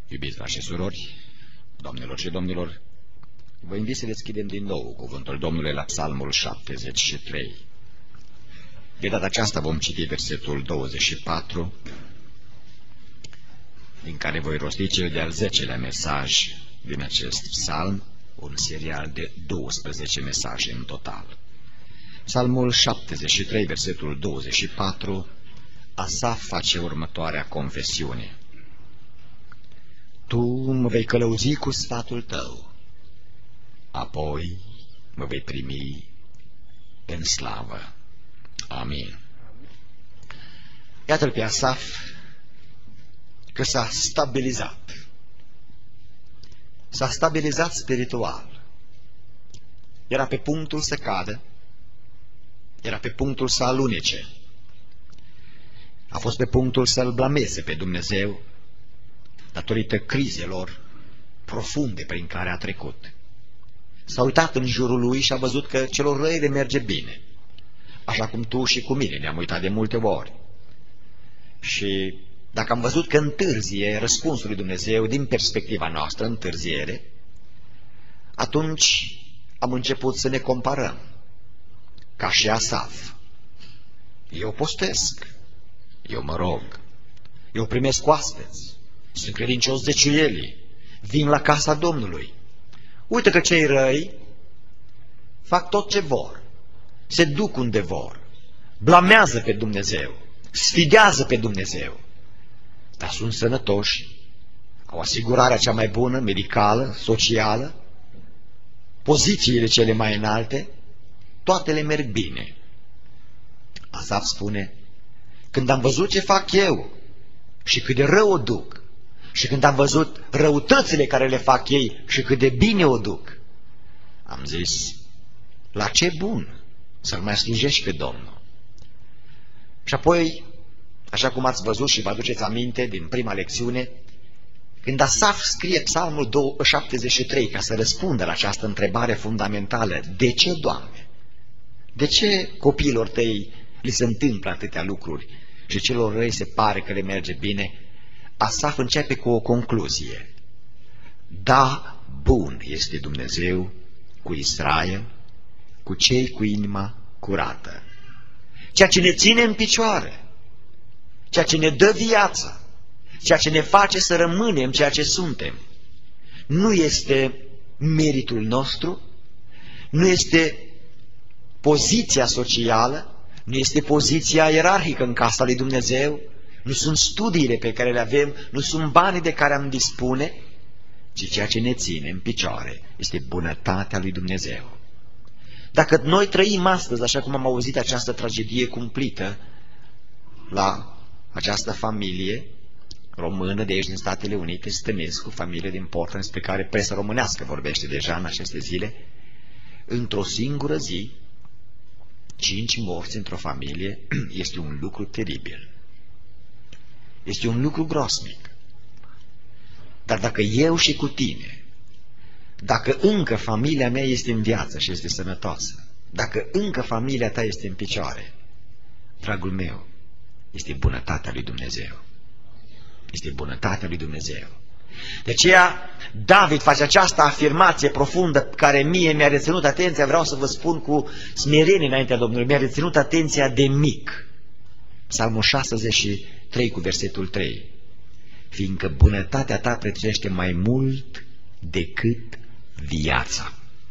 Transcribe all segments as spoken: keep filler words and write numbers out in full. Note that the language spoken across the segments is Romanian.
Iubiți frați și surori, doamnelor și domnilor, vă invit să deschidem din nou cuvântul Domnului la Psalmul șaptezeci și trei. De data aceasta vom citi versetul douăzeci și patru, din care voi rosti cel de-al zecelea mesaj din acest psalm, un serial de douăsprezece mesaje în total. Psalmul șaptezeci și trei, versetul douăzeci și patru, Asaf face următoarea confesiune. Tu mă vei călăuzi cu sfatul tău, apoi mă vei primi în slavă. Amin. Iată-l pe Asaf că s-a stabilizat. S-a stabilizat spiritual. Era pe punctul să cadă, era pe punctul să alunece. A fost pe punctul să-L blameze pe Dumnezeu datorită crizelor profunde prin care a trecut. S-a uitat în jurul lui și a văzut că celor răi le merge bine, așa cum tu și cu mine ne-am uitat de multe ori. Și dacă am văzut că întârzie răspunsul lui Dumnezeu din perspectiva noastră, întârziere, atunci am început să ne comparăm, ca și Asaf. Eu postesc, eu mă rog, eu primesc oaspeți, sunt credincios zeciuielii, vin la casa Domnului. Uite că cei răi fac tot ce vor, se duc unde vor, blamează pe Dumnezeu, sfidează pe Dumnezeu, dar sunt sănătoși, au asigurarea cea mai bună, medicală, socială, pozițiile cele mai înalte, toate le merg bine. Asaf spune, când am văzut ce fac eu și cât de rău o duc, și când am văzut răutățile care le fac ei și cât de bine o duc, am zis, la ce bun să-L mai slujești pe Domnul. Și apoi, așa cum ați văzut și vă aduceți aminte din prima lecțiune, când Asaf scrie psalmul șaptezeci și trei ca să răspundă la această întrebare fundamentală, de ce, Doamne? De ce copiilor tăi li se întâmplă atâtea lucruri și celor răi se pare că le merge bine? Asaf începe cu o concluzie. Da, bun este Dumnezeu cu Israel, cu cei cu inima curată. Ceea ce ne ține în picioare, ceea ce ne dă viață, ceea ce ne face să rămânem ceea ce suntem, nu este meritul nostru, nu este poziția socială, nu este poziția ierarhică în casa lui Dumnezeu, nu sunt studiile pe care le avem, nu sunt banii de care am dispune, ci ceea ce ne ține în picioare este bunătatea lui Dumnezeu. Dacă noi trăim astăzi, așa cum am auzit această tragedie cumplită la această familie română de aici din Statele Unite, Stănescu, familie din Portland, despre care presa românească vorbește deja în aceste zile, într-o singură zi, cinci morți într-o familie, este un lucru teribil. Este un lucru groasnic. Dar dacă eu și cu tine, dacă încă familia mea este în viață și este sănătoasă, dacă încă familia ta este în picioare, dragul meu, este bunătatea lui Dumnezeu. Este bunătatea lui Dumnezeu. De aceea, David face această afirmație profundă care mie mi-a reținut atenția, vreau să vă spun cu smerenie înaintea Domnului, mi-a reținut atenția de mic. Psalmul șaptezeci și trei cu versetul trei. Fiindcă bunătatea ta prețuiește mai mult decât viața.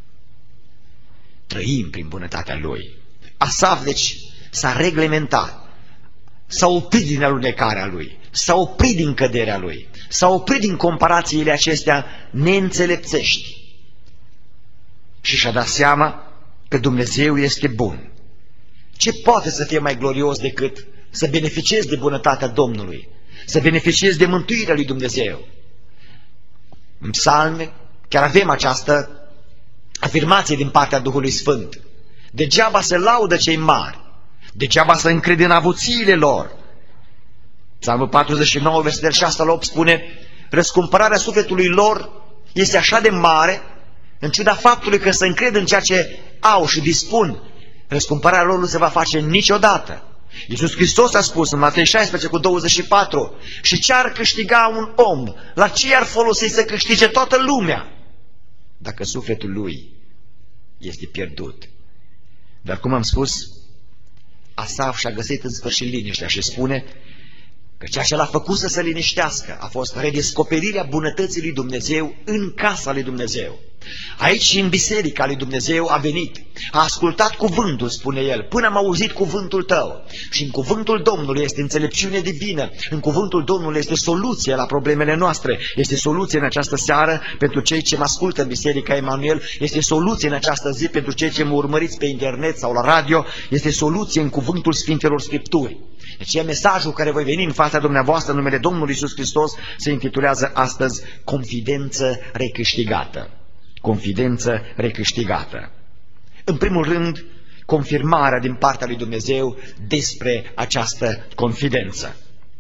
Trăim prin bunătatea Lui. Asaf, deci, s-a reglementat, s-a oprit din alunecarea Lui, s-a oprit din căderea Lui, s-a oprit din comparațiile acestea neînțelepțești și și-a dat seama că Dumnezeu este bun. Ce poate să fie mai glorios decât să beneficiezi de bunătatea Domnului, să beneficiezi de mântuirea lui Dumnezeu? În psalme chiar avem această afirmație din partea Duhului Sfânt. Degeaba se laudă cei mari, degeaba se încrede în avuțiile lor. Psalmul patruzeci și nouă, versetul șase la opt spune, răscumpărarea sufletului lor este așa de mare, în ciuda faptului că se încred în ceea ce au și dispun, răscumpărarea lor nu se va face niciodată. Iisus Hristos a spus în Matei șaisprezece cu douăzeci și patru, și ce ar câștiga un om, la ce ar folosi să câștige toată lumea, dacă sufletul lui este pierdut? Dar cum am spus, Asaf și-a găsit în sfârșit liniștea și spune că ceea ce l-a făcut să se liniștească a fost redescoperirea bunătății lui Dumnezeu în casa lui Dumnezeu. Aici și în biserica lui Dumnezeu a venit, a ascultat cuvântul, spune el, până am auzit cuvântul tău. Și în cuvântul Domnului este înțelepciune divină, în cuvântul Domnului este soluție la problemele noastre, este soluție în această seară pentru cei ce mă ascultă în Biserica Emanuel, este soluție în această zi pentru cei ce mă urmăriți pe internet sau la radio, este soluție în cuvântul Sfintelor Scripturi. Deci e mesajul care voi veni în fața dumneavoastră în numele Domnului Iisus Hristos, se intitulează astăzi Confidență recâștigată. Confidență recâștigată. În primul rând, confirmarea din partea lui Dumnezeu despre această confidență.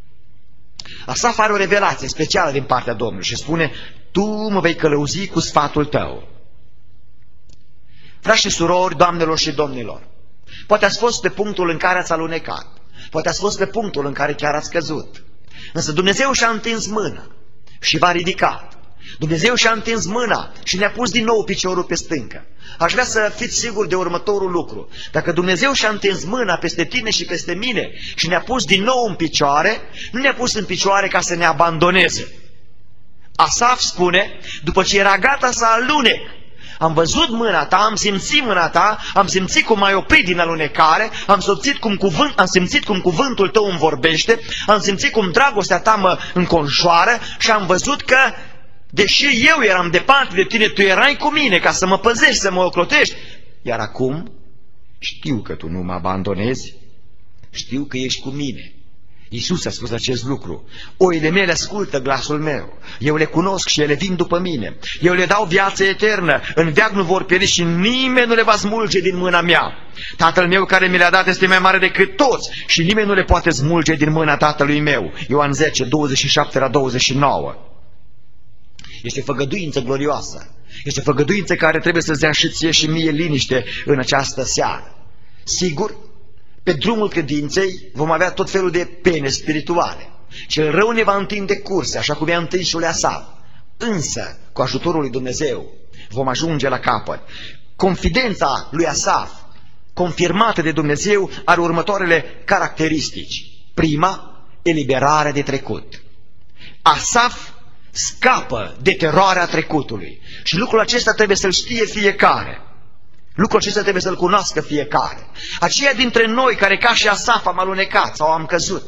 Asaf are o revelație specială din partea Domnului și spune: tu mă vei călăuzi cu sfatul tău. Frați și surori, doamnelor și domnilor, poate ați fost pe punctul în care ați alunecat, poate ați fost pe punctul în care chiar ați căzut, însă Dumnezeu și-a întins mâna și v-a ridicat. Dumnezeu și-a întins mâna și ne-a pus din nou piciorul pe stâncă. Aș vrea să fiți siguri de următorul lucru. Dacă Dumnezeu și-a întins mâna peste tine și peste mine și ne-a pus din nou în picioare, nu ne-a pus în picioare ca să ne abandoneze. Asaf spune, după ce era gata să alunec, am văzut mâna ta, am simțit mâna ta, am simțit cum m-ai oprit din alunecare, am simțit cum, cuvânt, am simțit cum cuvântul tău îmi vorbește, am simțit cum dragostea ta mă înconjoară și am văzut că deși eu eram departe de tine, tu erai cu mine ca să mă păzești, să mă ocrotești. Iar acum știu că tu nu mă abandonezi, știu că ești cu mine. Iisus a spus acest lucru. Oile mele ascultă glasul meu, eu le cunosc și ele vin după mine. Eu le dau viață eternă, în veac nu vor pieri și nimeni nu le va smulge din mâna mea. Tatăl meu care mi le-a dat este mai mare decât toți și nimeni nu le poate smulge din mâna Tatălui meu. Ioan zece, douăzeci și șapte la douăzeci și nouă. Este făgăduință glorioasă. Este făgăduință care trebuie să-ți dea și ție și mie liniște în această seară. Sigur, pe drumul credinței vom avea tot felul de pene spirituale. Cel rău ne va întinde curse, așa cum i-a întins și lui Asaf. Însă, cu ajutorul lui Dumnezeu, vom ajunge la capăt. Confidența lui Asaf, confirmată de Dumnezeu, are următoarele caracteristici. Prima, eliberarea de trecut. Asaf scapă de teroarea trecutului. Și lucrul acesta trebuie să-l știe fiecare. Lucrul acesta trebuie să-l cunoască fiecare. Aceia dintre noi care ca și Asaf am alunecat sau am căzut.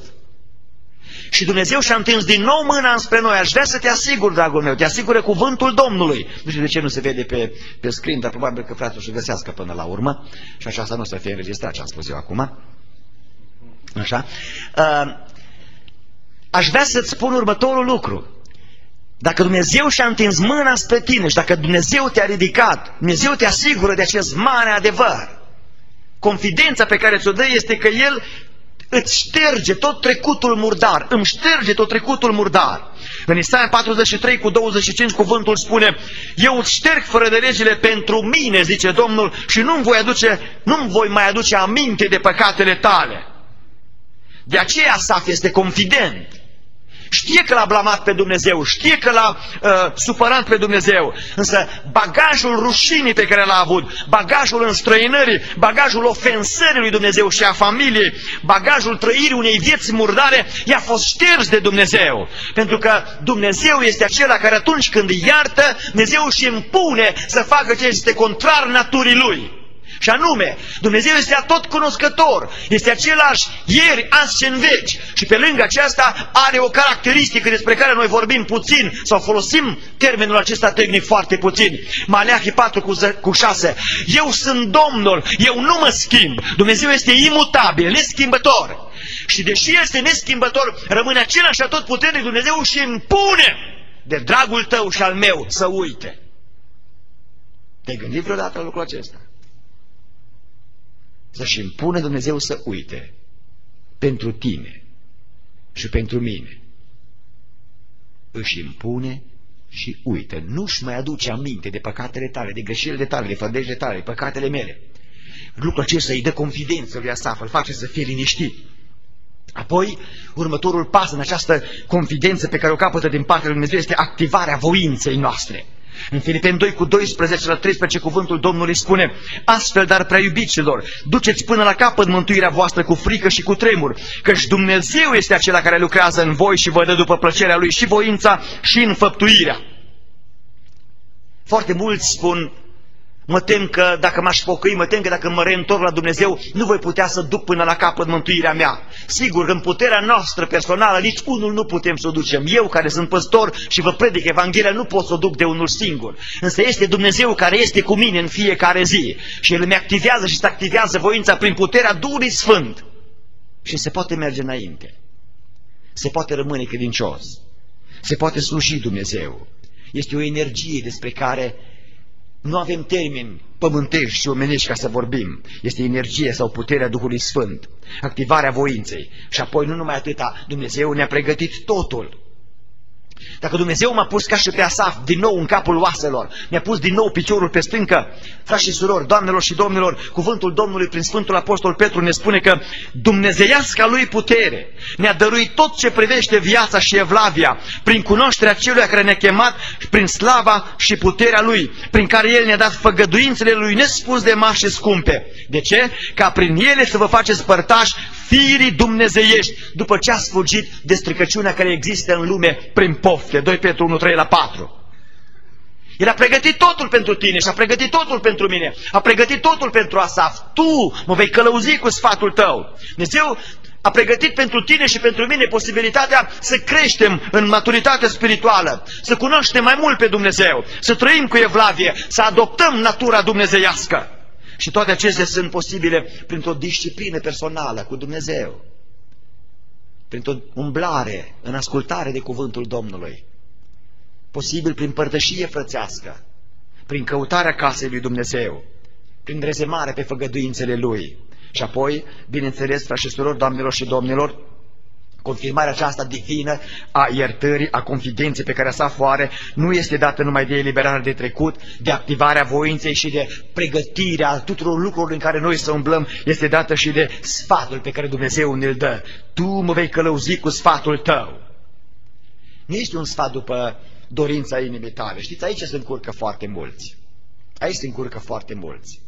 Și Dumnezeu și-a întins din nou mâna înspre noi. Aș vrea să te asigur, dragul meu, te asigură cuvântul Domnului. Nu știu de ce nu se vede pe, pe screen, dar probabil că fratele o găsească până la urmă. Și aceasta nu o să fie înregistrat ce am spus eu acum. Așa. Aș vrea să-ți spun următorul lucru. Dacă Dumnezeu și-a întins mâna spre tine și dacă Dumnezeu te-a ridicat, Dumnezeu te asigură de acest mare adevăr. Confidența pe care ți-o dă este că El îți șterge tot trecutul murdar, îmi șterge tot trecutul murdar. În Isaia patruzeci și trei cu douăzeci și cinci cuvântul spune: eu îți șterg fără de legile pentru mine, zice Domnul, și nu-mi voi, aduce, nu-mi voi mai aduce aminte de păcatele tale. De aceea Asaf este confident. Știe că l-a blamat pe Dumnezeu, știe că l-a uh, supărat pe Dumnezeu, însă bagajul rușinii pe care l-a avut, bagajul înstrăinării, bagajul ofensării lui Dumnezeu și a familiei, bagajul trăirii unei vieți murdare, i-a fost șters de Dumnezeu. Pentru că Dumnezeu este acela care atunci când iartă, Dumnezeu își impune să facă ce este contrar naturii Lui. Și anume, Dumnezeu este atotcunoscător, este același ieri, azi și în veci. Și pe lângă aceasta are o caracteristică despre care noi vorbim puțin sau folosim termenul acesta tehnic foarte puțin. Maleahi patru cu șase. Eu sunt Domnul, eu nu mă schimb. Dumnezeu este imutabil, neschimbător. Și deși este neschimbător, rămâne același atotputernic. Dumnezeu și impune de dragul tău și al meu să uite. Te-ai gândit vreodată la lucrul acesta? Să-și impune Dumnezeu să uite pentru tine și pentru mine. Își impune și uite. Nu-și mai aduce aminte de păcatele tale, de greșelile tale, de fădejile tale, de păcatele mele. Lucrul acesta îi dă confidență lui Asaf, îl face să fie liniștit. Apoi, următorul pas în această confidență pe care o capătă din partea lui Dumnezeu este activarea voinței noastre. În Filipeni doi cu doisprezece la treisprezece cuvântul Domnului spune: astfel, dar prea iubiților, duceți până la capăt mântuirea voastră cu frică și cu tremur, căci Dumnezeu este acela care lucrează în voi și vă dă după plăcerea Lui și voința și înfăptuirea. Foarte mulți spun: mă tem că dacă m-aș pocăi, mă tem că dacă mă reîntorc la Dumnezeu, nu voi putea să duc până la capăt mântuirea mea. Sigur, în puterea noastră personală, nici unul nu putem să o ducem. Eu, care sunt păstor și vă predic Evanghelia, nu pot să o duc de unul singur. Însă este Dumnezeu care este cu mine în fiecare zi. Și El îmi activează și se activează voința prin puterea Duhului Sfânt. Și se poate merge înainte. Se poate rămâne credincios. Se poate sluji Dumnezeu. Este o energie despre care nu avem termeni pământești și omenești ca să vorbim. Este energie sau puterea Duhului Sfânt, activarea voinței. Și apoi nu numai atâta, Dumnezeu ne-a pregătit totul. Dacă Dumnezeu m-a pus ca și pe Asaf din nou în capul oaselor, mi-a pus din nou piciorul pe stâncă, frați și surori, doamnelor și domnilor, cuvântul Domnului prin Sfântul Apostol Petru ne spune că dumnezeiasca Lui putere ne-a dăruit tot ce privește viața și evlavia, prin cunoașterea Celui care ne-a chemat, prin slava și puterea Lui, prin care El ne-a dat făgăduințele Lui nespus de mari și scumpe. De ce? Ca prin ele să vă faceți părtași firii dumnezeiești, după ce ați fugit de stricăciunea care există în lume prin pofte. doi Petru unu, trei la patru. El a pregătit totul pentru tine și a pregătit totul pentru mine. A pregătit totul pentru Asaf. Tu mă vei călăuzi cu sfatul tău. Dumnezeu a pregătit pentru tine și pentru mine posibilitatea să creștem în maturitate spirituală, să cunoaștem mai mult pe Dumnezeu, să trăim cu evlavie, să adoptăm natura dumnezeiască. Și toate acestea sunt posibile printr-o disciplină personală cu Dumnezeu, printr-o umblare în ascultare de cuvântul Domnului, posibil prin părtășie frățească, prin căutarea casei lui Dumnezeu, prin rezemare pe făgăduințele Lui. Și apoi, bineînțeles, frați și surori, doamnelor și domnilor, confirmarea aceasta divină a iertării, a confidenței pe care Asaf o are, nu este dată numai de eliberare de trecut, de activarea voinței și de pregătirea tuturor lucrurilor în care noi să umblăm, este dată și de sfatul pe care Dumnezeu ne-l dă. Tu mă vei călăuzi cu sfatul tău. Nu este un sfat după dorința inimii tale. Știți, aici se încurcă foarte mulți. Aici se încurcă foarte mulți.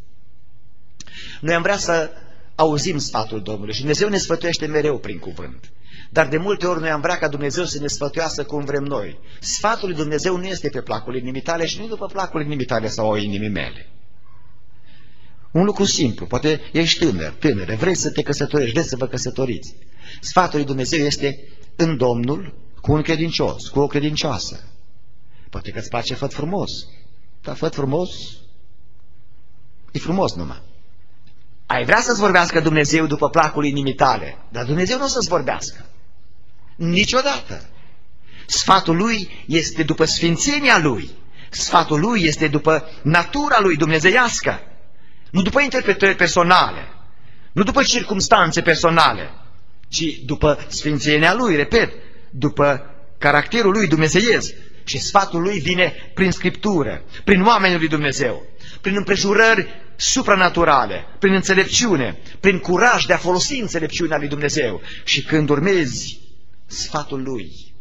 Noi am vrea să auzim sfatul Domnului și Dumnezeu ne sfătuiește mereu prin cuvânt. Dar de multe ori noi am vrea ca Dumnezeu să ne sfătuiască cum vrem noi. Sfatul lui Dumnezeu nu este pe placul inimii tale și nu după placul inimii tale sau a inimii mele. Un lucru simplu, poate ești tânăr, tânăre, vrei să te căsătorești, vrei să vă căsătoriți. Sfatul lui Dumnezeu este în Domnul cu un credincios, cu o credincioasă. Poate că îți place făt frumos, dar făt frumos e frumos numai. Ai vrea să-ți vorbească Dumnezeu după placul inimii tale, dar Dumnezeu nu o să-ți vorbească. Niciodată. Sfatul Lui este după sfințenia Lui. Sfatul Lui este după natura Lui dumnezeiască. Nu după interpretări personale, nu după circumstanțe personale, ci după sfințenia Lui, repet, după caracterul Lui dumnezeiesc. Și sfatul Lui vine prin Scriptură, prin oamenii lui Dumnezeu, prin împrejurări supranaturale, prin înțelepciune, prin curaj de a folosi înțelepciunea lui Dumnezeu. Și când urmezi sfatul Lui,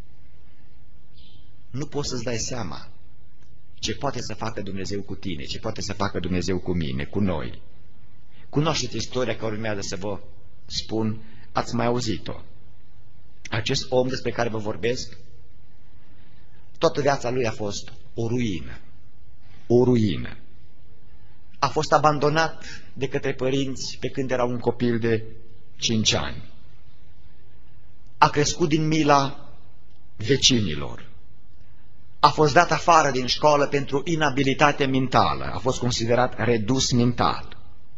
nu poți să-ți dai seama ce poate să facă Dumnezeu cu tine, ce poate să facă Dumnezeu cu mine, cu noi. Cunoașteți istoria care urmează să vă spun, ați mai auzit-o. Acest om despre care vă vorbesc, toată viața lui a fost o ruină, o ruină. A fost abandonat de către părinți pe când era un copil de cinci ani. A crescut din mila vecinilor. A fost dat afară din școală pentru inabilitate mentală. A fost considerat redus mental.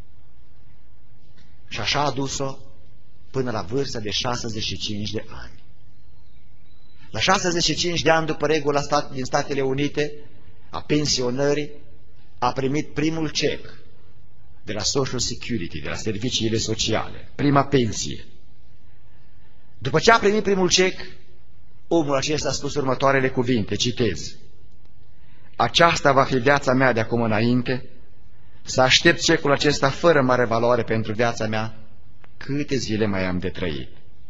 Și așa a dus-o până la vârsta de șaizeci și cinci de ani. La șaizeci și cinci de ani, după regula stat, din Statele Unite, a pensionării, a primit primul cec de la Social Security, de la serviciile sociale, prima pensie. După ce a primit primul cec, omul acesta a spus următoarele cuvinte, citez: aceasta va fi viața mea de acum înainte, să aștept cecul acesta fără mare valoare pentru viața mea, câte zile mai am de trăit.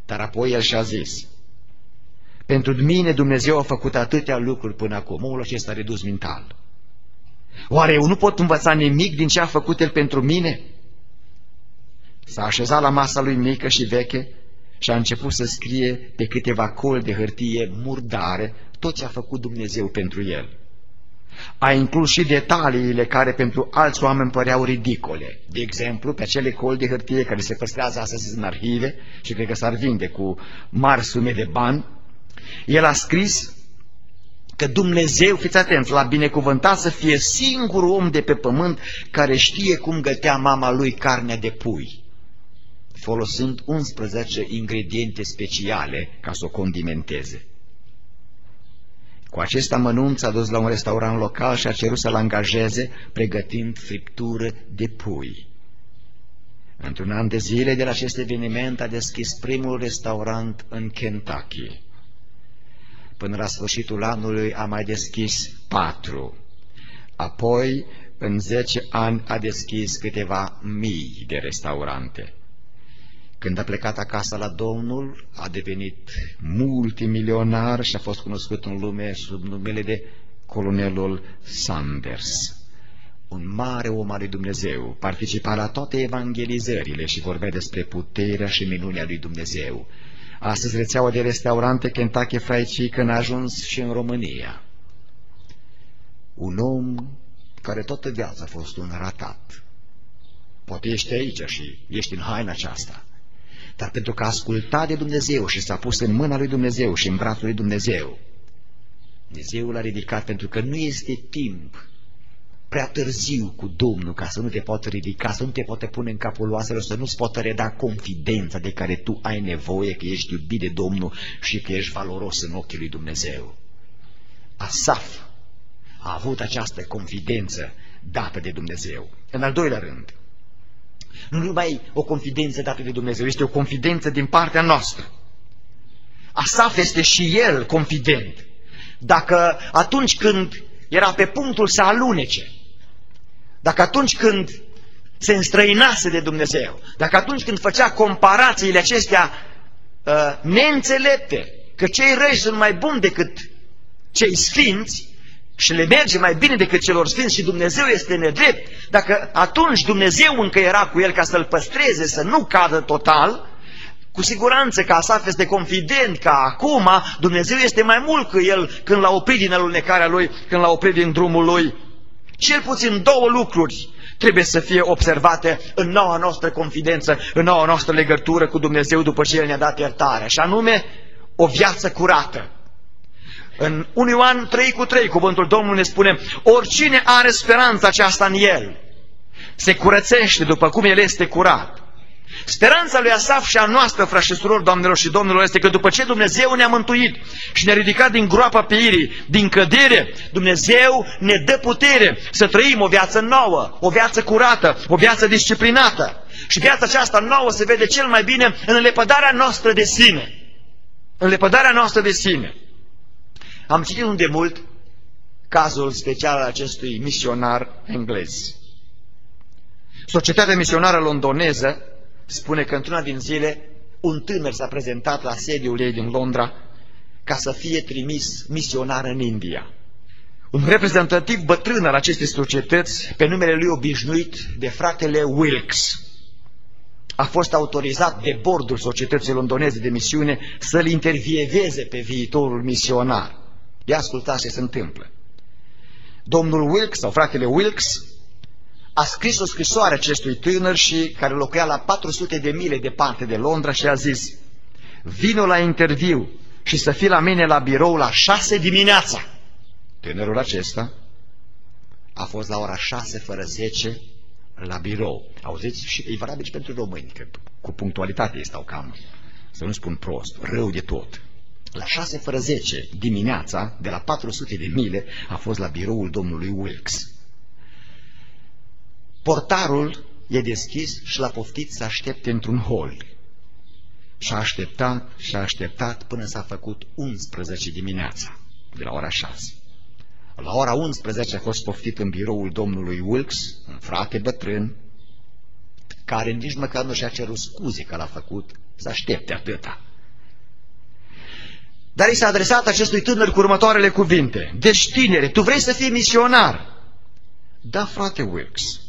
Dar apoi el și-a zis: pentru mine Dumnezeu a făcut atâtea lucruri până acum. Omul acesta a redus mental. Oare eu nu pot învăța nimic din ce a făcut el pentru mine? S-a așezat la masa lui mică și veche și a început să scrie pe câteva coli de hârtie murdare tot ce a făcut Dumnezeu pentru el. A inclus și detaliile care pentru alți oameni păreau ridicole. De exemplu, pe acele coli de hârtie care se păstrează astăzi în arhive și cred că s-ar vinde cu mari sume de bani, el a scris că Dumnezeu, fiți atenți, l-a binecuvântat să fie singurul om de pe pământ care știe cum gătea mama lui carnea de pui, folosind unsprezece ingrediente speciale ca să o condimenteze. Cu acest amănunt s-a dus la un restaurant local și a cerut să-l angajeze pregătind friptură de pui. Într-un an de zile de la acest eveniment a deschis primul restaurant în Kentucky. Până la sfârșitul anului a mai deschis patru. Apoi, în zece ani, a deschis câteva mii de restaurante. Când a plecat acasă la Domnul, a devenit multimilionar și a fost cunoscut în lume sub numele de Colonelul Sanders. Un mare om al lui Dumnezeu, participa la toate evangelizările și vorbea despre puterea și minunea lui Dumnezeu. Astăzi rețeaua de restaurante Kentucky Fried Chicken a ajuns și în România. Un om care toată viața a fost un ratat. Poate ești aici și ești în haina aceasta, dar pentru că a ascultat de Dumnezeu și s-a pus în mâna lui Dumnezeu și în brațul lui Dumnezeu, Dumnezeu l-a ridicat, pentru că nu este timp prea târziu cu Domnul ca să nu te poată ridica, să nu te poată pune în capul oaselor, să nu-ți poată reda confidența de care tu ai nevoie, că ești iubit de Domnul și că ești valoros în ochii lui Dumnezeu. Asaf a avut această confidență dată de Dumnezeu. În al doilea rând, nu numai o confidență dată de Dumnezeu, este o confidență din partea noastră. Asaf este și el confident. Dacă atunci când era pe punctul să alunece, dacă atunci când se înstrăinase de Dumnezeu, dacă atunci când făcea comparațiile acestea uh, neînțelepte, că cei răi sunt mai buni decât cei sfinți și le merge mai bine decât celor sfinți și Dumnezeu este nedrept, dacă atunci Dumnezeu încă era cu el ca să-l păstreze, să nu cadă total, cu siguranță că Asaf este confident că acum Dumnezeu este mai mult că el când l-a oprit din alunecarea lui, când l-a oprit din drumul lui. Cel puțin două lucruri trebuie să fie observate în noua noastră confidență, în noua noastră legătură cu Dumnezeu după ce El ne-a dat iertarea, și anume o viață curată. În unu Ioan trei cu trei, cuvântul Domnului ne spune: oricine are speranța aceasta în El se curățește după cum El este curat. Speranța lui Asaf și a noastră, frați și surori, doamnelor și domnilor, este că după ce Dumnezeu ne-a mântuit și ne-a ridicat din groapa peirii, din cădere, Dumnezeu ne dă putere să trăim o viață nouă, o viață curată, o viață disciplinată. Și viața aceasta nouă se vede cel mai bine în lepădarea noastră de sine. În lepădarea noastră de sine. Am citit undemult cazul special al acestui misionar englez. Societatea misionară londoneză spune că într-una din zile un tânăr s-a prezentat la sediul ei din Londra ca să fie trimis misionar în India. Un reprezentativ bătrân al acestei societăți, pe numele lui obișnuit de fratele Wilkes, a fost autorizat de bordul societății londoneze de misiune să-l intervieveze pe viitorul misionar. Ia ascultați ce se întâmplă. Domnul Wilkes, sau fratele Wilkes, a scris o scrisoare acestui tânăr și care locuia la patru sute de mile departe de Londra și a zis: vino la interviu și să fii la mine la birou la șase dimineața. Tânărul acesta a fost la ora șase fără zece la birou. Auziți? Și e valabil și pentru români, că cu punctualitate ei stau cam, să nu spun prost, rău de tot. La șase fără zece dimineața, de la patru sute de mile, a fost la biroul domnului Wilkes. Portarul e deschis și l-a poftit să aștepte într-un hol. Și-a așteptat și-a așteptat până s-a făcut unsprezece dimineața, de la ora șase. La ora unsprezece a fost poftit în biroul domnului Wilkes, un frate bătrân, care nici măcar nu și-a cerut scuze că l-a făcut să aștepte atâta. Dar i s-a adresat acestui tânăr cu următoarele cuvinte: deci, tinere, tu vrei să fii misionar? Da, frate Wilkes.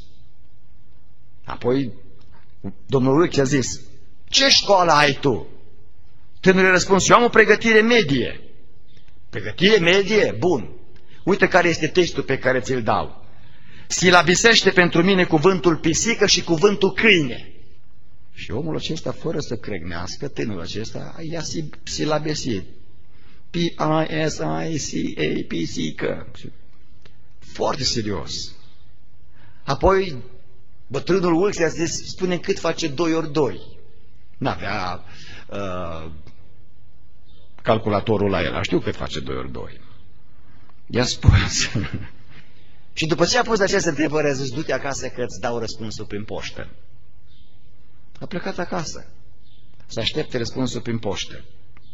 Apoi domnul Wilkes a zis: ce școală ai tu? Tânărul a răspuns: eu am o pregătire medie. Pregătire medie? Bun. Uite care este textul pe care ți-l dau. Silabisește pentru mine cuvântul pisică și cuvântul câine. Și omul acesta, fără să cregnească, tânărul acesta i-a silabesit. P I S I C A, pisică. Foarte serios. Apoi bătrânul Wilkes i-a zis: spune cât face doi ori doi. N-avea uh, calculatorul la el, știu cât face doi ori doi. I-a spus. Și după ce a pus aceste întrebări, a zis: du-te acasă că îți dau răspunsul prin poștă. A plecat acasă să aștepte răspunsul prin poștă.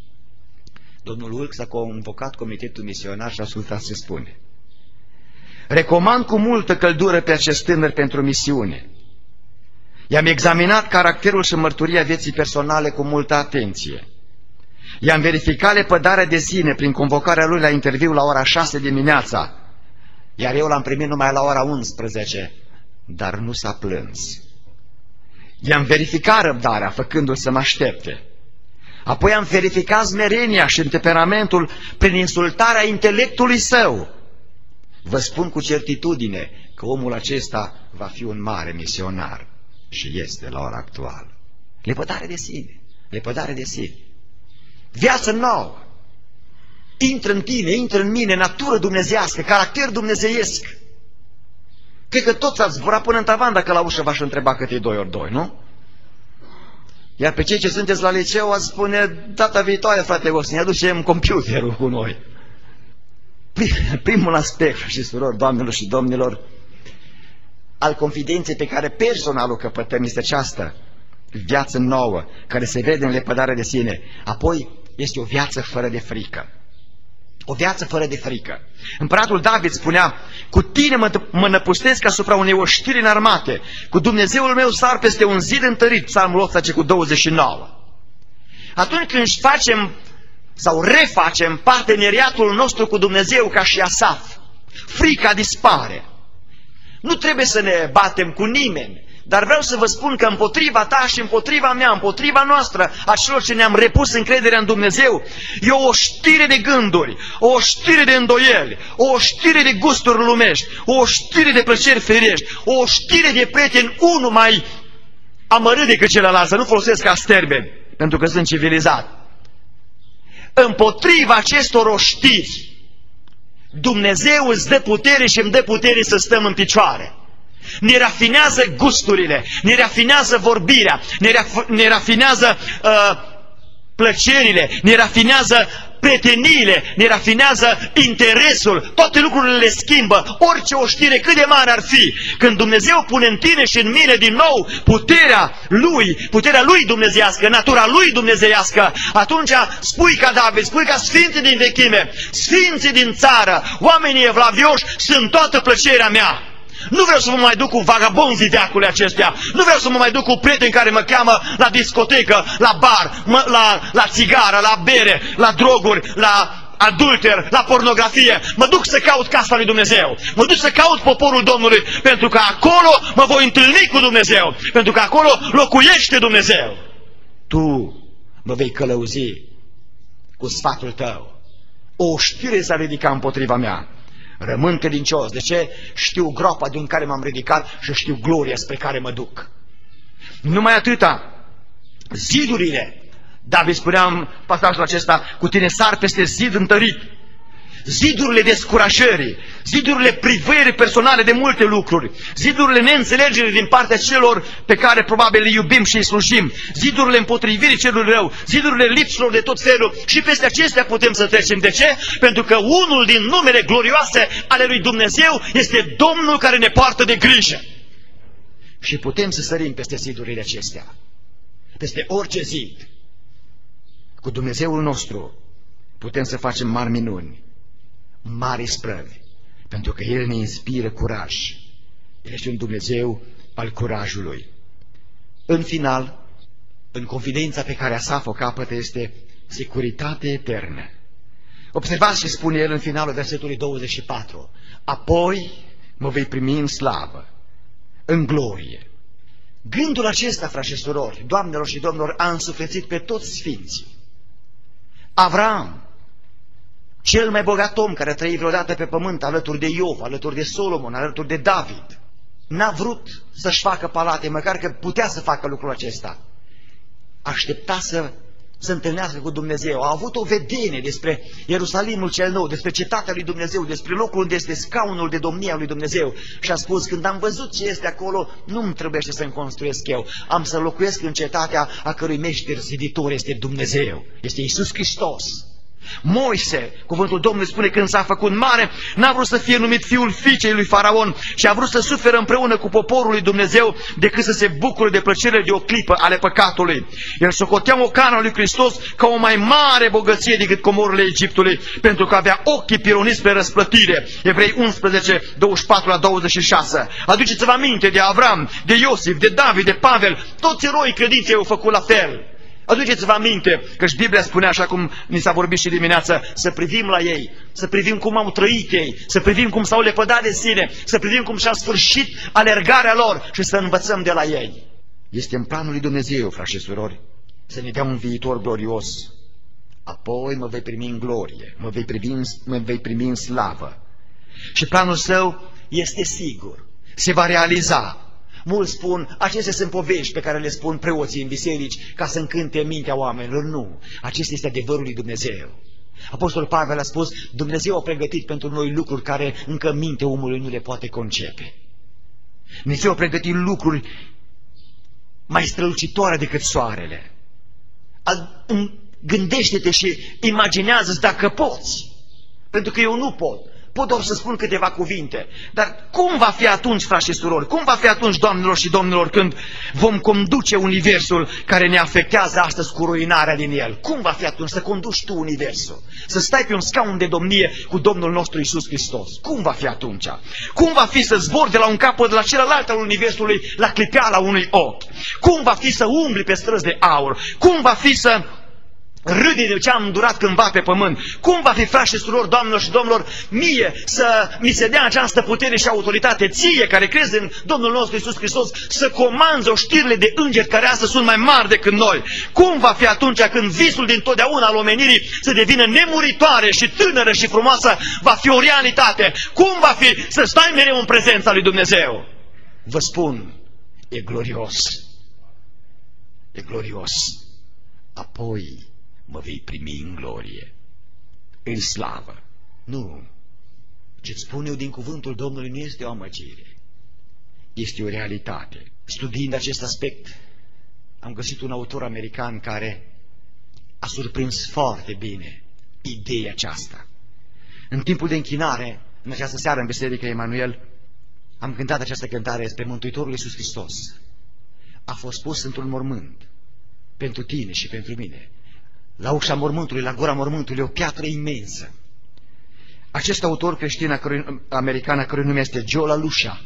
Domnul Wilkes a convocat comitetul misionar și a ascultat ce spune. Recomand cu multă căldură pe acest tânăr pentru misiune. I-am examinat caracterul și mărturia vieții personale cu multă atenție. I-am verificat lepădarea de sine prin convocarea lui la interviu la ora șase dimineața, iar eu l-am primit numai la ora unsprezece, dar nu s-a plâns. I-am verificat răbdarea, făcându-l să mă aștepte. Apoi am verificat smerenia și temperamentul prin insultarea intelectului său. Vă spun cu certitudine că omul acesta va fi un mare misionar și este la ora actuală. Lepădare de sine, lepădare de sine. Viață nouă. Intră în tine, intră în mine, natură dumnezeiască, caracter dumnezeiesc. Cred că toți ați zburat până în tavan dacă la ușă v-aș întreba cât e doi ori doi, nu? Iar pe cei ce sunteți la liceu ați spune: data viitoare, frate, o să ne aducem computerul cu noi. Primul aspect, și surori, doamnelor și domnilor, al confidenței pe care personal o căpătăm este aceasta: viață nouă, care se vede în lepădare de sine. Apoi este o viață fără de frică. O viață fără de frică. Împăratul David spunea: cu tine mă, mă năpustesc asupra unei oștiri înarmate, cu Dumnezeul meu sar peste un zid întărit, psalmul optsprezece cu douăzeci și nouă. Atunci când își facem sau refacem parteneriatul nostru cu Dumnezeu ca și Asaf, frica dispare. Nu trebuie să ne batem cu nimeni, dar vreau să vă spun că împotriva ta și împotriva mea, împotriva noastră, a celor ce ne-am repus încrederea în Dumnezeu, e o știre de gânduri, o știre de îndoieli, o știre de gusturi lumești, o știre de plăceri firești, o știre de prieteni, unul mai amărât decât celălalt, să nu folosesc ca termeni, pentru că sunt civilizat. Împotriva acestor oștiri, Dumnezeu îți dă putere și îmi dă putere să stăm în picioare. Ne rafinează gusturile, ne rafinează vorbirea, ne, raf ne rafinează uh, plăcerile, ne rafinează prieteniile, ne rafinează interesul, toate lucrurile le schimbă, orice oștire cât de mare ar fi. Când Dumnezeu pune în tine și în mine din nou puterea Lui, puterea Lui dumnezeiască, natura Lui dumnezeiască, atunci spui ca David, spui ca sfinții din vechime, sfinții din țară, oamenii evlavioși, sunt toată plăcerea mea. Nu vreau să mă mai duc cu vagabonzii veacului acestuia, nu vreau să mă mai duc cu prieteni care mă cheamă la discotecă, la bar, mă, la, la țigară, la bere, la droguri, la adulter, la pornografie. Mă duc să caut casa lui Dumnezeu, mă duc să caut poporul Domnului, pentru că acolo mă voi întâlni cu Dumnezeu, pentru că acolo locuiește Dumnezeu. Tu mă vei călăuzi cu sfatul tău. O știre s-a ridicat împotriva mea. Rămân credincios. De ce? Știu groapa din care m-am ridicat și știu gloria spre care mă duc. Numai atâta. Zidurile. David spunea în pasajul acesta: cu tine sar peste zid întărit. Zidurile descurajării, zidurile privării personale de multe lucruri, zidurile neînțelegerii din partea celor pe care probabil îi iubim și îi slujim, zidurile împotrivirii celui rău, zidurile lipsurilor de tot felul, și peste acestea putem să trecem. De ce? Pentru că unul din numele glorioase ale lui Dumnezeu este Domnul care ne poartă de grijă. Și putem să sărim peste zidurile acestea, peste orice zid. Cu Dumnezeul nostru putem să facem mari minuni, mari sprăvi, pentru că El ne inspiră curaj. El este un Dumnezeu al curajului. În final, în confidența pe care Asaf o capătă, este securitate eternă. Observați ce spune el în finalul versetului douăzeci și patru. Apoi mă vei primi în slavă, în glorie. Gândul acesta, frați și surori, doamnelor și domnilor, a însuflețit pe toți sfinții. Avram, cel mai bogat om care a trăit vreodată pe pământ, alături de Iov, alături de Solomon, alături de David, n-a vrut să-și facă palate, măcar că putea să facă lucrul acesta. Aștepta să se întâlnească cu Dumnezeu. A avut o vedenie despre Ierusalimul cel nou, despre cetatea lui Dumnezeu, despre locul unde este scaunul de domnie a lui Dumnezeu. Și a spus, când am văzut ce este acolo, nu-mi trebuie să-mi construiesc eu. Am să locuiesc în cetatea a cărui meșter ziditor este Dumnezeu. Este Iisus Hristos. Moise, cuvântul Domnului spune, când s-a făcut mare, n-a vrut să fie numit fiul fiicei lui Faraon și a vrut să suferă împreună cu poporul lui Dumnezeu decât să se bucure de plăcerile de o clipă ale păcatului. El socotea ocanul lui Hristos ca o mai mare bogăție decât comorurile Egiptului, pentru că avea ochii pironiți spre răsplătire. Evrei unsprezece, douăzeci și patru la douăzeci și șase. Aduceți-vă aminte de Avram, de Iosif, de David, de Pavel, toți eroii credinței au făcut la fel. Aduceți-vă aminte că și Biblia spune, așa cum ni s-a vorbit și dimineața, să privim la ei, să privim cum au trăit ei, să privim cum s-au lepădat de sine, să privim cum și-a sfârșit alergarea lor și să învățăm de la ei. Este în planul lui Dumnezeu, frați și surori, să ne dea un viitor glorios. Apoi mă vei primi în glorie, mă vei primi, mă vei primi în slavă. Și planul său este sigur, se va realiza. Mulți spun, acestea sunt povești pe care le spun preoții în biserici ca să încânte mintea oamenilor. Nu, acesta este adevărul lui Dumnezeu. Apostolul Pavel a spus, Dumnezeu a pregătit pentru noi lucruri care încă mintea omului nu le poate concepe. Dumnezeu a pregătit lucruri mai strălucitoare decât soarele. Gândește-te și imaginează-ți dacă poți, pentru că eu nu pot. Pot doar să spun câteva cuvinte, dar cum va fi atunci, frați și surori, cum va fi atunci, doamnelor și domnilor, când vom conduce universul care ne afectează astăzi cu ruinarea din el? Cum va fi atunci să conduci tu universul? Să stai pe un scaun de domnie cu Domnul nostru Iisus Hristos? Cum va fi atunci? Cum va fi să zbori de la un capăt la celălalt al universului la clipeala unui ochi? Cum va fi să umbli pe străzi de aur? Cum va fi să râde de ce am îndurat cândva pe pământ? Cum va fi, frați și surori, doamnelor și domnilor, mie să mi se dea această putere și autoritate, ție care crezi în Domnul nostru Iisus Hristos, să comanzi oștirile de îngeri care astăzi sunt mai mari decât noi? Cum va fi atunci când visul din totdeauna al omenirii să devină nemuritoare și tânără și frumoasă, va fi o realitate? Cum va fi să stai mereu în prezența lui Dumnezeu? Vă spun, e glorios. E glorios. Apoi mă vei primi în glorie, în slavă. Nu, ce-ți spun eu din cuvântul Domnului nu este o amăgire, este o realitate. Studiind acest aspect, am găsit un autor american care a surprins foarte bine ideea aceasta. În timpul de închinare, în această seară în Biserica Emanuel, am cântat această cântare despre Mântuitorul Iisus Hristos. A fost pus într-un mormânt, pentru tine și pentru mine. La ușa mormântului, la gura mormântului, o piatră imensă. Acest autor creștin american, a cărui nume este Joe LaLuscia,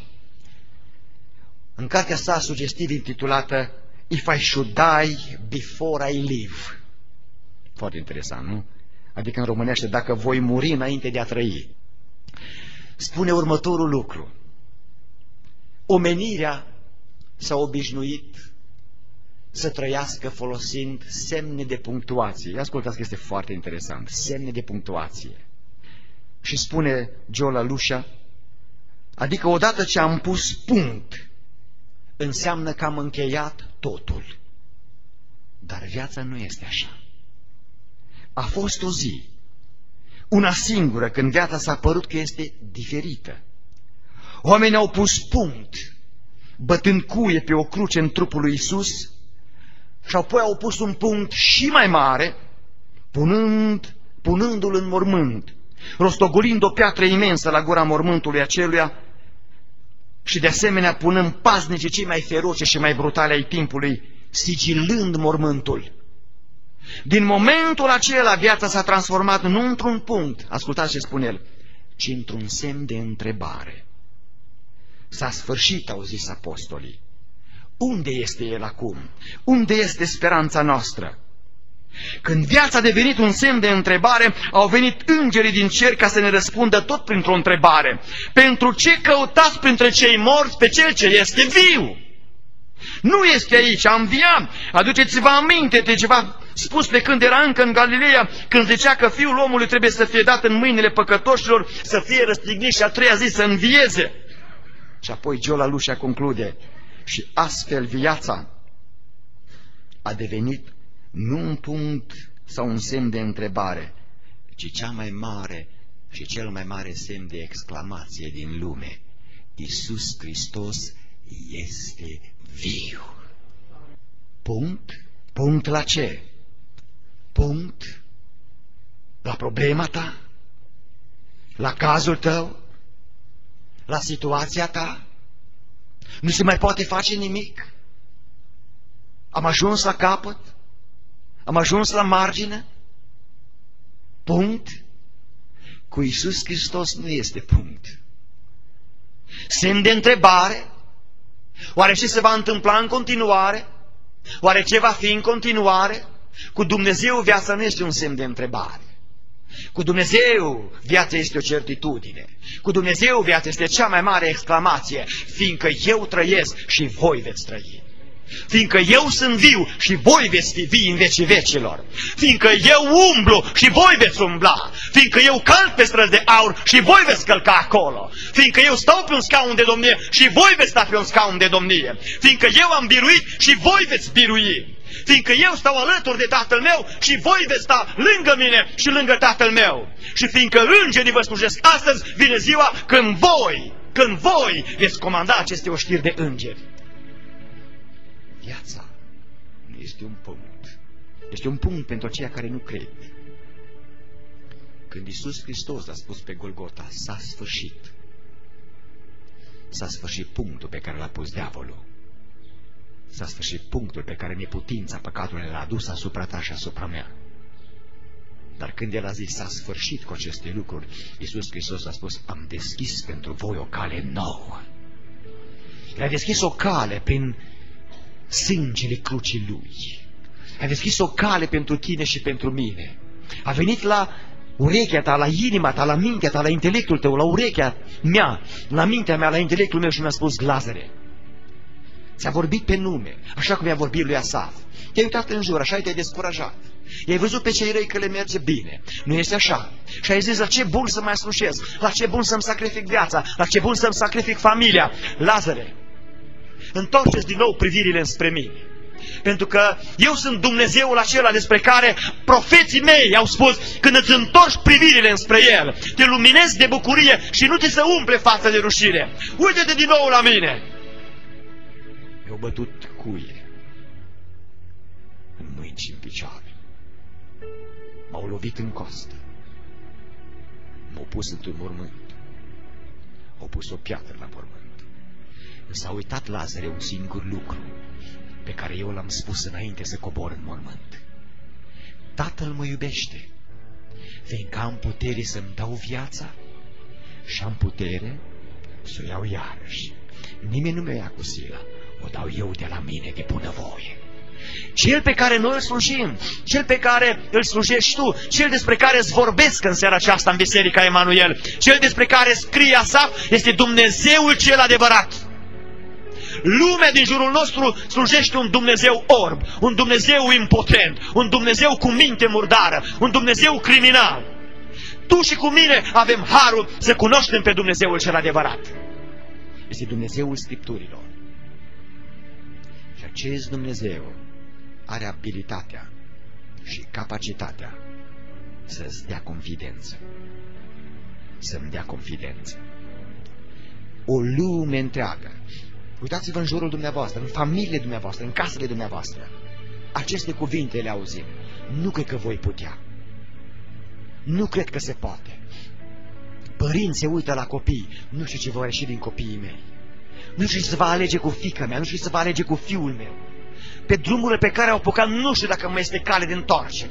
în cartea sa sugestiv intitulată If I Should Die Before I Live. Foarte interesant, nu? Adică în românește, dacă voi muri înainte de a trăi. Spune următorul lucru. Omenirea s-a obișnuit să trăiască folosind semne de punctuație. Ascultați că este foarte interesant. Semne de punctuație. Și spune Joe LaLuscia, adică odată ce am pus punct, înseamnă că am încheiat totul. Dar viața nu este așa. A fost o zi, una singură, când viața s-a părut că este diferită. Oamenii au pus punct, bătând cuie pe o cruce în trupul lui Iisus, și apoi au pus un punct și mai mare, punând, punându-l în mormânt, rostogolind o piatră imensă la gura mormântului aceluia și de asemenea punând paznicii cei mai feroce și mai brutale ai timpului, sigilând mormântul. Din momentul acela viața s-a transformat nu într-un punct, ascultați ce spune el, ci într-un semn de întrebare. S-a sfârșit, au zis apostolii. Unde este El acum? Unde este speranța noastră? Când viața a devenit un semn de întrebare, au venit îngerii din cer ca să ne răspundă tot printr-o întrebare. Pentru ce căutați printre cei morți pe cel ce este viu? Nu este aici, a înviat. Aduceți-vă aminte de ceva spus pe când era încă în Galileea, când zicea că Fiul omului trebuie să fie dat în mâinile păcătoșilor, să fie răstignit și a treia zi să învieze. Și apoi Giola Lușa conclude: și astfel viața a devenit nu un punct sau un semn de întrebare, ci cea mai mare și cel mai mare semn de exclamație din lume: Iisus Hristos este viu. Punct? Punct la ce? Punct la problema ta? La cazul tău? La situația ta? Nu se mai poate face nimic? Am ajuns la capăt? Am ajuns la margine? Punct? Cu Iisus Hristos nu este punct. Semn de întrebare? Oare ce se va întâmpla în continuare? Oare ce va fi în continuare? Cu Dumnezeu viața nu este un semn de întrebare. Cu Dumnezeu viața este o certitudine. Cu Dumnezeu viața este cea mai mare exclamație: fiindcă eu trăiesc și voi veți trăi. Fiindcă eu sunt viu și voi veți fi vii în vecii vecilor. Fiindcă eu umblu și voi veți umbla. Fiindcă eu calc pe străzi de aur și voi veți călca acolo. Fiindcă eu stau pe un scaun de domnie și voi veți sta pe un scaun de domnie. Fiindcă eu am biruit și voi veți birui. Fiindcă eu stau alături de Tatăl meu și voi veți sta lângă mine și lângă Tatăl meu. Și fiindcă îngerii vă slujesc astăzi, vine ziua când voi, când voi veți comanda aceste oștiri de îngeri. Viața nu este un punct. Este un punct pentru aceia care nu cred. Când Iisus Hristos a spus pe Golgota: s-a sfârșit, s-a sfârșit punctul pe care l-a pus diavolul. S-a sfârșit punctul pe care neputința păcatului l-a adus asupra ta și asupra mea. Dar când El a zis s-a sfârșit cu aceste lucruri, Iisus Hristos a spus: am deschis pentru voi o cale nouă. El a deschis o cale prin sângele crucii Lui. A deschis o cale pentru tine și pentru mine. A venit la urechea ta, la inima ta, la mintea ta, la intelectul tău, la urechea mea, la mintea mea, la intelectul meu și mi-a spus: Lazare, ți-a vorbit pe nume, așa cum i-a vorbit lui Asaf. Te-ai uitat în jur, așa te-ai descurajat. I-ai văzut pe cei răi că le merge bine. Nu este așa. Și ai zis: la ce bun să mai slujesc, la ce bun să-mi sacrific viața, la ce bun să-mi sacrific familia. Lazare, întoarceți din nou privirile înspre mine. Pentru că eu sunt Dumnezeul acela despre care profeții mei au spus: când îți întorci privirile înspre El, te luminezi de bucurie și nu ți se umple fața de rușine. Uite-te din nou la mine. Mi-au bătut cuie în mâini și în picioare. M-au lovit în costă. M-au pus într-un mormânt. Au pus o piatră la mormânt. S-a uitat Lazare un singur lucru pe care eu l-am spus înainte să cobor în mormânt: Tatăl mă iubește, fiindcă am putere să-mi dau viața și am putere să o iau iarăși. Nimeni nu mi-o ia cu silă, o dau eu de la mine de bunăvoie. Cel pe care noi îl slujim, cel pe care îl slujești tu, cel despre care îți vorbesc în seara aceasta în Biserica Emanuel, cel despre care scrie Asaf, este Dumnezeul cel adevărat. Lumea din jurul nostru slujește un Dumnezeu orb, un Dumnezeu impotent, un Dumnezeu cu minte murdară, un Dumnezeu criminal. Tu și cu mine avem harul să cunoaștem pe Dumnezeul cel adevărat. Este Dumnezeul Scripturilor. Și acest Dumnezeu are abilitatea și capacitatea să-ți dea confidență. Să-mi dea confidență. O lume întreagă. Uitați-vă în jurul dumneavoastră, în familiile dumneavoastră, în casele dumneavoastră. Aceste cuvinte le auzim. Nu cred că voi putea. Nu cred că se poate. Părinți se uită la copii. Nu știu ce vor ieși din copiii mei. Nu știu ce se va alege cu fiica mea. Nu știu ce se va alege cu fiul meu. Pe drumurile pe care au apucat, nu știu dacă mai este cale de întoarcere.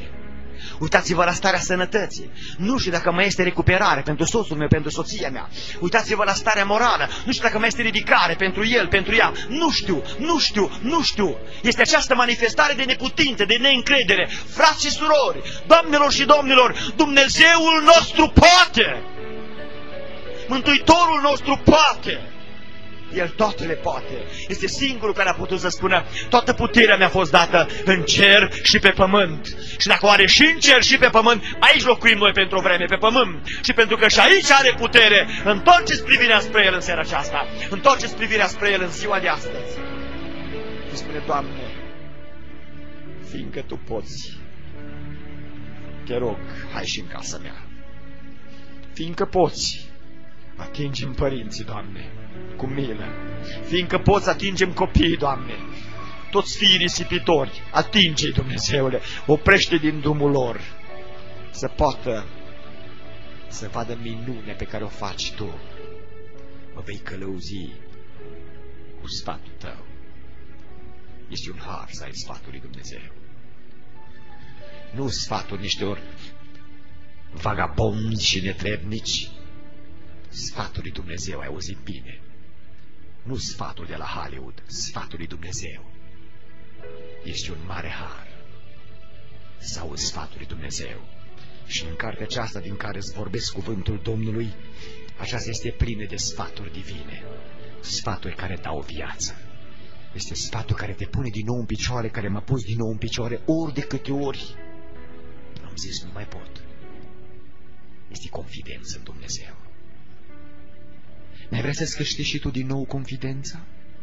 Uitați-vă la starea sănătății. Nu știu dacă mai este recuperare pentru soțul meu, pentru soția mea. Uitați-vă la starea morală. Nu știu dacă mai este ridicare pentru el, pentru ea. Nu știu, nu știu, nu știu. Este această manifestare de neputință, de neîncredere. Frați și surori, doamnelor și domnilor, Dumnezeul nostru poate. Mântuitorul nostru poate. El toate le poate. Este singurul care a putut să spună: toată puterea mi-a fost dată în cer și pe pământ. Și dacă o are și în cer și pe pământ, aici locuim noi pentru o vreme, pe pământ. Și pentru că și aici are putere, întoarceți privirea spre El în seara aceasta. Întoarceți privirea spre El în ziua de astăzi. Și spune: Doamne, fiindcă Tu poți, te rog, hai și în casa mea. Fiindcă poți, atingem părinții, Doamne, cu milă. Fiindcă poți, atingem copiii, Doamne, toți fiii risipitori, atinge-i, Dumnezeule, oprește din drumul lor, să poată să vadă minune pe care o faci Tu. Mă vei călăuzi cu sfatul Tău. Este un har să ai sfatul lui Dumnezeu. Nu sfatul niște ori vagabonzi și netrebnici. Sfatul lui Dumnezeu, ai auzit bine. Nu sfatul de la Hollywood, sfatul lui Dumnezeu. Este un mare har să auzi sfatul lui Dumnezeu. Și în cartea aceasta din care îți vorbesc cuvântul Domnului, aceasta este plină de sfaturi divine. Sfaturi care dau viață. Este sfatul care te pune din nou în picioare, care m-a pus din nou în picioare ori de câte ori am zis: nu mai pot. Este confidență în Dumnezeu. N-ai vrea să-ți câștigi și tu din nou confidența?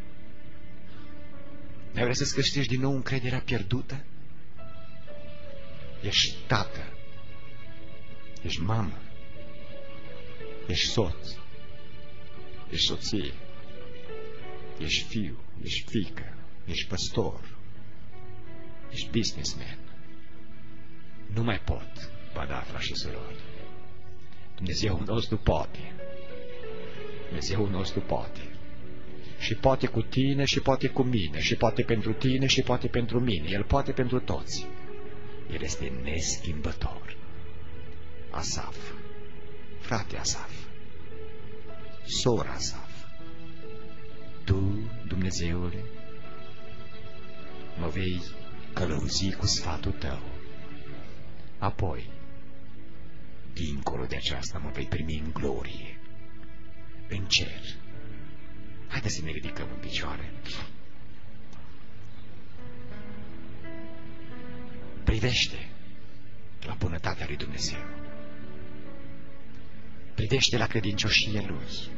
N-ai vrea să-ți câștigi din nou încrederea pierdută? Ești tată, ești mamă, ești soț, ești soție, ești fiu, ești fiică, ești păstor, ești businessman. Nu mai pot, ba da, frați și surori. Dumnezeul nostru poate. Dumnezeul nostru poate. Și poate cu tine și poate cu mine. Și poate pentru tine și poate pentru mine. El poate pentru toți. El este neschimbător. Asaf, frate Asaf, sora Asaf, Tu, Dumnezeule, mă vei călăuzi cu sfatul Tău. Apoi, dincolo de aceasta, mă vei primi în glorie, în cer. Haideți să ne ridicăm în picioare. Privește la bunătatea lui Dumnezeu. Privește la credincioșia Lui.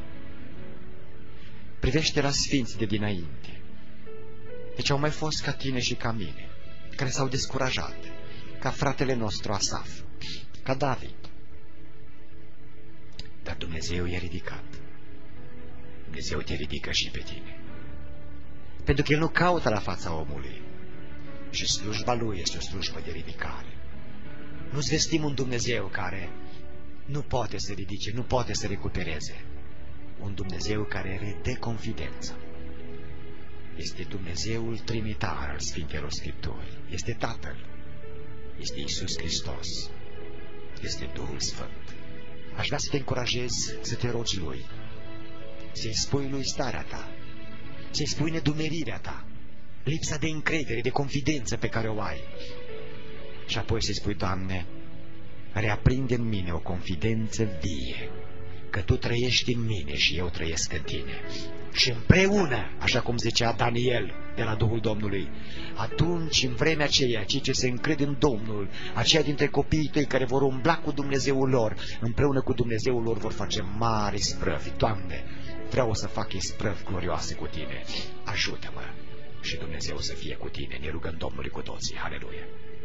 Privește la sfinții de dinainte. Deci au mai fost ca tine și ca mine, care s-au descurajat, ca fratele nostru Asaf, ca David. Dar Dumnezeu i-a ridicat. Dumnezeu te ridică și pe tine. Pentru că El nu caută la fața omului. Și slujba Lui este o slujbă de ridicare. Nu-ți vestim un Dumnezeu care nu poate să ridice, nu poate să recupereze. Un Dumnezeu care redă confidență. Este Dumnezeul trinitar al Sfintelor Scripturi. Este Tatăl. Este Iisus Hristos. Este Duhul Sfânt. Aș vrea să te încurajez să te rogi Lui. Să-i spui Lui starea ta. Să-i spui nedumerirea ta. Lipsa de încredere, de confidență pe care o ai. Și apoi să-i spui: Doamne, reaprinde în mine o confidență vie, că Tu trăiești în mine și eu trăiesc în Tine. Și împreună, așa cum zicea Daniel de la Duhul Domnului, atunci, în vremea aceea, cei ce se încred în Domnul, aceia dintre copiii Tăi care vor umbla cu Dumnezeul lor, împreună cu Dumnezeul lor vor face mari sprăvi. Doamne, vreau să fac isprăvi glorioase cu Tine. Ajută-mă și Dumnezeu să fie cu Tine. Ne rugăm Domnului cu toții. Aleluia!